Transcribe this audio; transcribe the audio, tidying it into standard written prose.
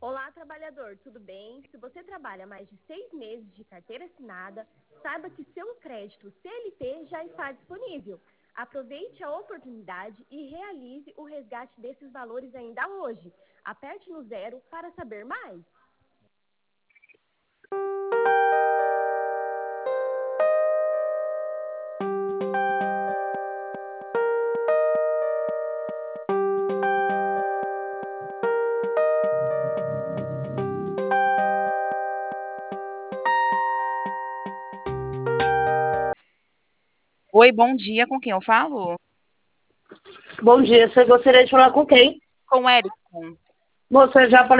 Olá, trabalhador, tudo bem? Se você trabalha mais de 6 meses de carteira assinada, saiba que seu crédito CLT já está disponível. Aproveite a oportunidade e realize o resgate desses valores ainda hoje. Aperte no 0 para saber mais. Oi, bom dia. Com quem eu falo? Bom dia, você gostaria de falar com quem? Com o Erickson. Moça, eu já falei